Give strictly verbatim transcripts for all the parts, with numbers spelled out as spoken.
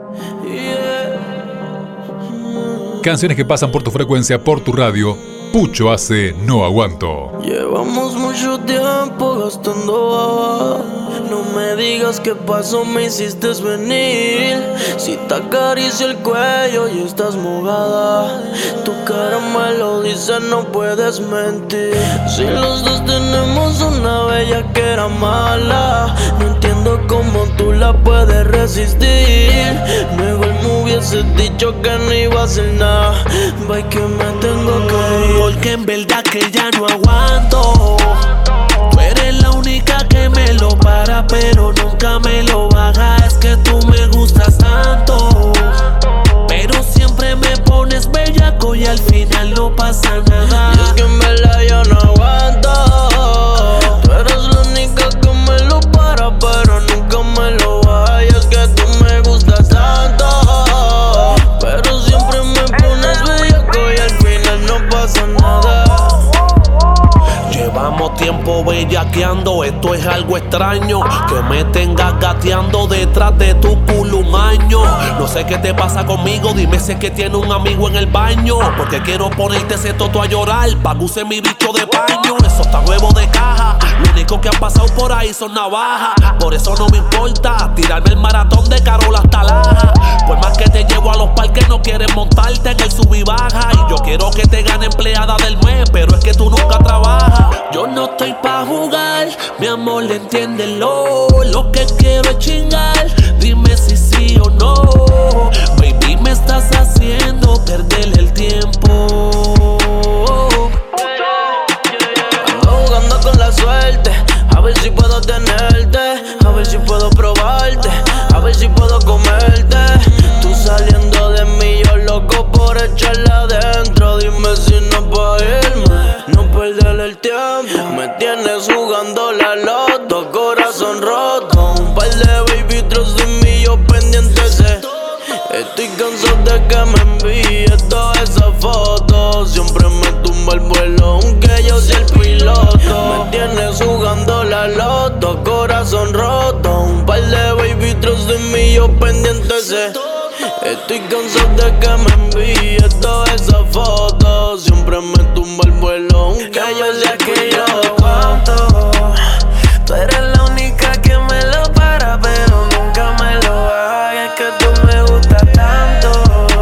Canciones que pasan por tu frecuencia, por tu radio. Pucho hace No Aguanto. Llevamos mucho tiempo gastando baba. No me digas qué pasó, me hiciste venir. Si te acaricio el cuello y estás mojada, tu cara me lo dice, no puedes mentir. Si los dos tenemos una bellaquera mala, no entiendo cómo tú la puedes resistir. Mejor me hubieses dicho que no iba a hacer nada. Bye, que me tengo que ir, porque en verdad que ya no aguanto. Tú eres la única que me lo para, pero nunca me lo baja. Es que tú me gustas tanto, pero siempre me pones bellaco y al final no pasa nada. Y es que en verdad yo no aguanto. Tú eres la única que me lo para, pero nunca me lo baja. Y es que tú me gustas tanto, pero siempre me pones bellaco y al final no pasa nada. Llevamos tiempo bellaqueando, esto es algo extraño. Que me tengas gateando detrás de tu culo un año. No sé qué te pasa conmigo, dime si es que tiene un amigo en el baño. Porque quiero ponerte ese toto a llorar, pa' que use mi bicho de paño. Eso está nuevo de caja, lo único que han pasado por ahí son navajas. Por eso no me importa tirarme el maratón de Carola hasta Laja. Por más que te llevo a los parques, no quieres montarte en el sub y baja. Y yo quiero que te gane empleada del mes, pero es que tú nunca trabajas. Yo no estoy pa' jugar, mi amor, entiéndelo. Lo que quiero es chingar, dime si sí o no. Baby, me estás haciendo perder el tiempo. Ando jugando con la suerte, a ver si puedo tenerte, a ver si puedo probarte, a ver si puedo comerte. Tú saliendo de mí, yo loco por echarla adentro. Dime si no pa' irme, no perder el tiempo. Me tienes jugando la loto, corazón roto. Un par de baby tras de mí, yo pendiente sé. Estoy cansado de que me envíes todas esas fotos. Siempre me tumba el vuelo, aunque yo sea el piloto. Me tienes jugando la loto, corazón roto. Un par de baby tras de mí, yo pendiente sé. Estoy cansado de que me envíes todas esas fotos. Siempre me tumba el vuelo, aunque yo sea que yo aguanto. Tú eres la única que me lo para, pero nunca me lo baja. Es que tú me gustas tanto,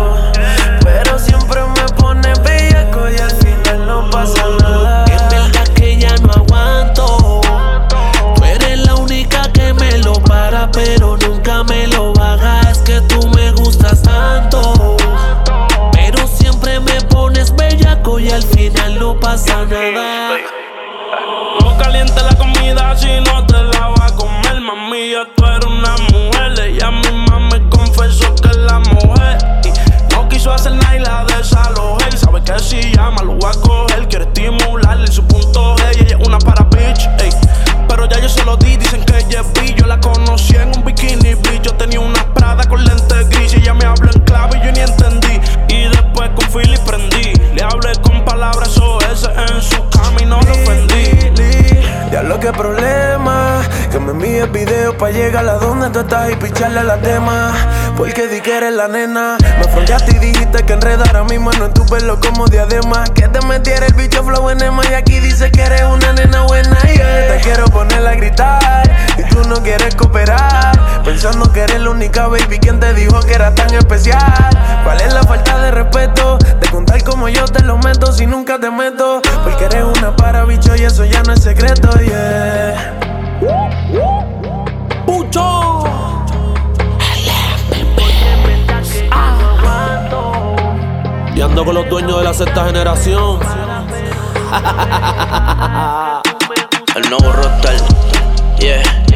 pero siempre me pones bellaco y al final no pasa nada. Es verdad que ya no aguanto. Tú eres la única que me lo para, pero nunca me lo baja. Es que tú me gustas tanto, pero siempre me pones bellaco y al final no pasa nada. No caliente la comida si no te la vas a comer, mami. Ya tú eres una mujer, ella misma me confesó que es la mujer. Y no quiso hacer nada y la desalojé. Y sabe que si llama lo voy a coger. Quiere estimularle en su punto G y ella es una para bitch, ey. Pero ya yo se lo di, dicen que ella es bi. Yo la conocí en un bikini beach. Yo tenía una Prada con lentes gris y ella me habló en clave y yo ni entendí. Y después con Philly prendí, le hablé con palabras O S en su cama y no lo ofendí. Ya lo que problema, que me envíes videos pa' llegar a donde tú estás y picharle a las demás. Porque di que eres la nena, me fronteaste y dijiste que enredara mi mano en tu pelo como diadema. Que te metiera el bicho flow en ema y aquí dice que eres una nena buena, yeah. Te quiero poner a gritar y tú no quieres cooperar, pensando que eres la única baby quien te dijo que era tan especial. ¿Cuál es la falta de respeto? De contar como yo te lo meto si nunca te meto. Porque eres una para bicho y eso ya no es secreto, yeah. Pucho. Y ando con los dueños de la sexta generación. El nuevo roster, yeah.